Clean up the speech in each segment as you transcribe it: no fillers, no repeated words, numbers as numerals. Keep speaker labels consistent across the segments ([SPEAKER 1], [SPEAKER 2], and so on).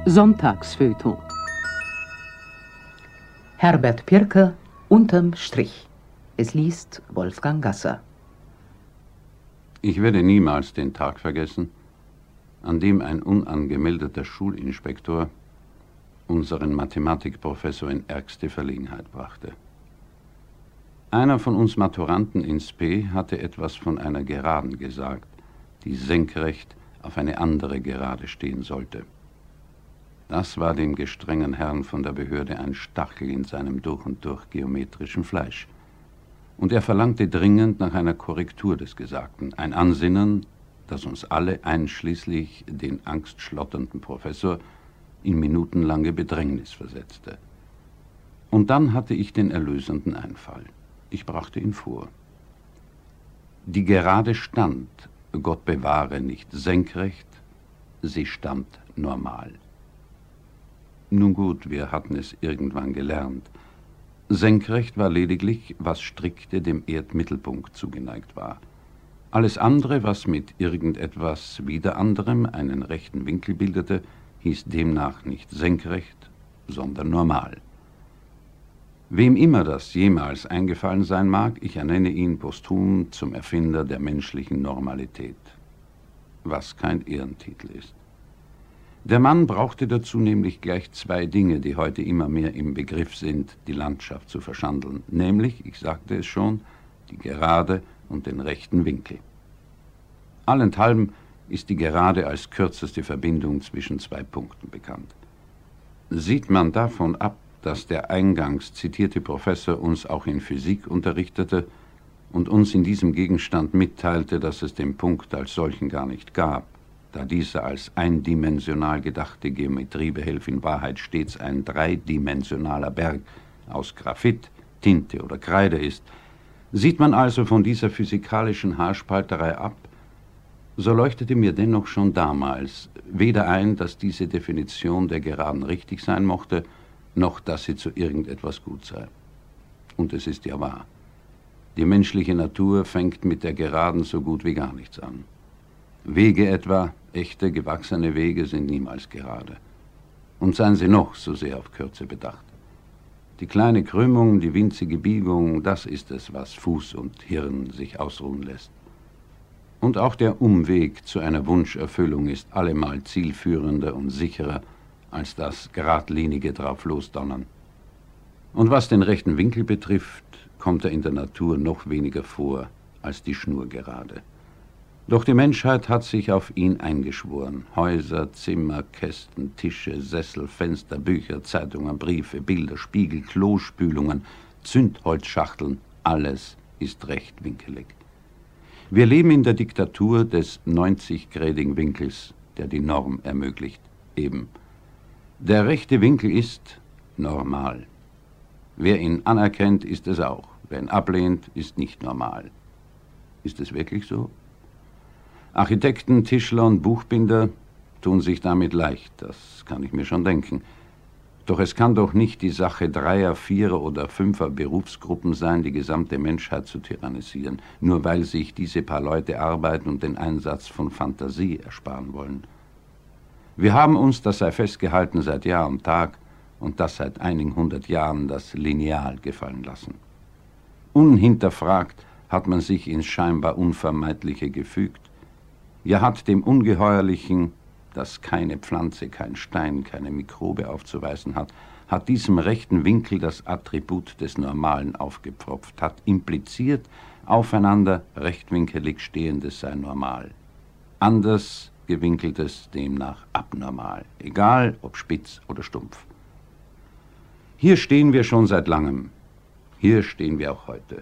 [SPEAKER 1] Sonntagsfeuilleton. Herbert Pirker, unterm Strich. Es liest Wolfgang Gasser.
[SPEAKER 2] Ich werde niemals den Tag vergessen, an dem ein unangemeldeter Schulinspektor unseren Mathematikprofessor in ärgste Verlegenheit brachte. Einer von uns Maturanten in Spe hatte etwas von einer Geraden gesagt, die senkrecht auf eine andere Gerade stehen sollte. Das war dem gestrengen Herrn von der Behörde ein Stachel in seinem durch und durch geometrischen Fleisch. Und er verlangte dringend nach einer Korrektur des Gesagten, ein Ansinnen, das uns alle, einschließlich den angstschlotternden Professor, in minutenlange Bedrängnis versetzte. Und dann hatte ich den erlösenden Einfall. Ich brachte ihn vor. Die Gerade stand, Gott bewahre, nicht senkrecht, sie stand normal. Nun gut, wir hatten es irgendwann gelernt. Senkrecht war lediglich, was strikte dem Erdmittelpunkt zugeneigt war. Alles andere, was mit irgendetwas wieder anderem einen rechten Winkel bildete, hieß demnach nicht senkrecht, sondern normal. Wem immer das jemals eingefallen sein mag, ich ernenne ihn posthum zum Erfinder der menschlichen Normalität, was kein Ehrentitel ist. Der Mann brauchte dazu nämlich gleich zwei Dinge, die heute immer mehr im Begriff sind, die Landschaft zu verschandeln, nämlich, ich sagte es schon, die Gerade und den rechten Winkel. Allenthalben ist die Gerade als kürzeste Verbindung zwischen zwei Punkten bekannt. Sieht man davon ab, dass der eingangs zitierte Professor uns auch in Physik unterrichtete und uns in diesem Gegenstand mitteilte, dass es den Punkt als solchen gar nicht gab, da dieser als eindimensional gedachte Geometriebehelf in Wahrheit stets ein dreidimensionaler Berg aus Graphit, Tinte oder Kreide ist, sieht man also von dieser physikalischen Haarspalterei ab, so leuchtete mir dennoch schon damals weder ein, dass diese Definition der Geraden richtig sein mochte, noch dass sie zu irgendetwas gut sei. Und es ist ja wahr. Die menschliche Natur fängt mit der Geraden so gut wie gar nichts an. Wege etwa, echte, gewachsene Wege, sind niemals gerade. Und seien sie noch so sehr auf Kürze bedacht. Die kleine Krümmung, die winzige Biegung, das ist es, was Fuß und Hirn sich ausruhen lässt. Und auch der Umweg zu einer Wunscherfüllung ist allemal zielführender und sicherer als das geradlinige Drauflosdonnern. Und was den rechten Winkel betrifft, kommt er in der Natur noch weniger vor als die Schnurgerade. Doch die Menschheit hat sich auf ihn eingeschworen. Häuser, Zimmer, Kästen, Tische, Sessel, Fenster, Bücher, Zeitungen, Briefe, Bilder, Spiegel, Klospülungen, Zündholzschachteln, alles ist rechtwinkelig. Wir leben in der Diktatur des 90-gradigen Winkels, der die Norm ermöglicht. Eben. Der rechte Winkel ist normal. Wer ihn anerkennt, ist es auch. Wer ihn ablehnt, ist nicht normal. Ist es wirklich so? Architekten, Tischler und Buchbinder tun sich damit leicht, das kann ich mir schon denken. Doch es kann doch nicht die Sache 3er, 4er oder 5er Berufsgruppen sein, die gesamte Menschheit zu tyrannisieren, nur weil sich diese paar Leute arbeiten und den Einsatz von Fantasie ersparen wollen. Wir haben uns, das sei festgehalten, seit Jahr und Tag und das seit einigen 100 Jahren das Lineal gefallen lassen. Unhinterfragt hat man sich ins scheinbar Unvermeidliche gefügt. Ja, hat dem Ungeheuerlichen, das keine Pflanze, kein Stein, keine Mikrobe aufzuweisen hat, hat diesem rechten Winkel das Attribut des Normalen aufgepfropft, hat impliziert, aufeinander rechtwinkelig Stehendes sei normal. Anders gewinkeltes demnach abnormal, egal ob spitz oder stumpf. Hier stehen wir schon seit langem. Hier stehen wir auch heute.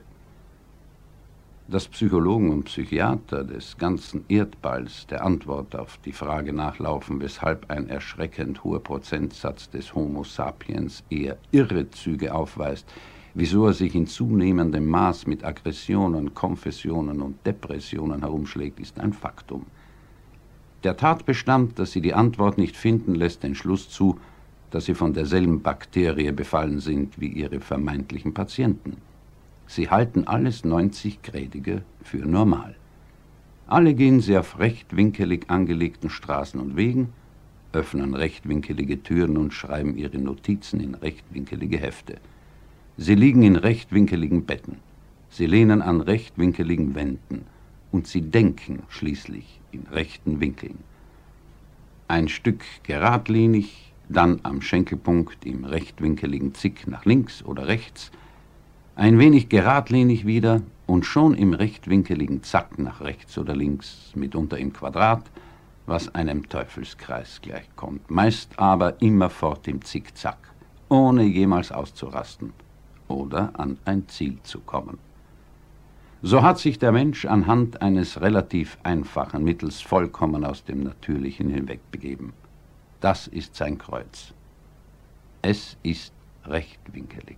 [SPEAKER 2] Dass Psychologen und Psychiater des ganzen Erdballs der Antwort auf die Frage nachlaufen, weshalb ein erschreckend hoher Prozentsatz des Homo sapiens eher irre Züge aufweist, wieso er sich in zunehmendem Maß mit Aggressionen, Konfessionen und Depressionen herumschlägt, ist ein Faktum. Der Tatbestand, dass sie die Antwort nicht finden, lässt den Schluss zu, dass sie von derselben Bakterie befallen sind wie ihre vermeintlichen Patienten. Sie halten alles 90-Gradige für normal. Alle gehen sie auf rechtwinkelig angelegten Straßen und Wegen, öffnen rechtwinkelige Türen und schreiben ihre Notizen in rechtwinkelige Hefte. Sie liegen in rechtwinkeligen Betten. Sie lehnen an rechtwinkeligen Wänden. Und sie denken schließlich in rechten Winkeln. Ein Stück geradlinig, dann am Schenkelpunkt im rechtwinkeligen Zick nach links oder rechts, ein wenig geradlinig wieder und schon im rechtwinkeligen Zack nach rechts oder links, mitunter im Quadrat, was einem Teufelskreis gleichkommt, meist aber immerfort im Zickzack, ohne jemals auszurasten oder an ein Ziel zu kommen. So hat sich der Mensch anhand eines relativ einfachen Mittels vollkommen aus dem Natürlichen hinwegbegeben. Das ist sein Kreuz. Es ist rechtwinkelig.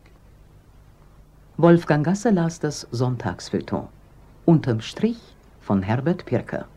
[SPEAKER 1] Wolfgang Gasser las das Sonntagsfeuilleton. Unterm Strich von Herbert Pirker.